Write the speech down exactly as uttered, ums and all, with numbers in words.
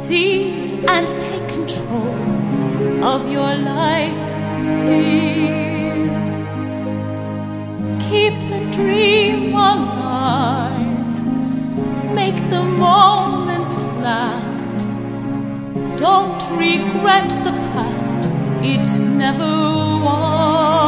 Seize and take control of your life, dear. Keep the dream alive. Make the moment last. Don't regret the past. It never was.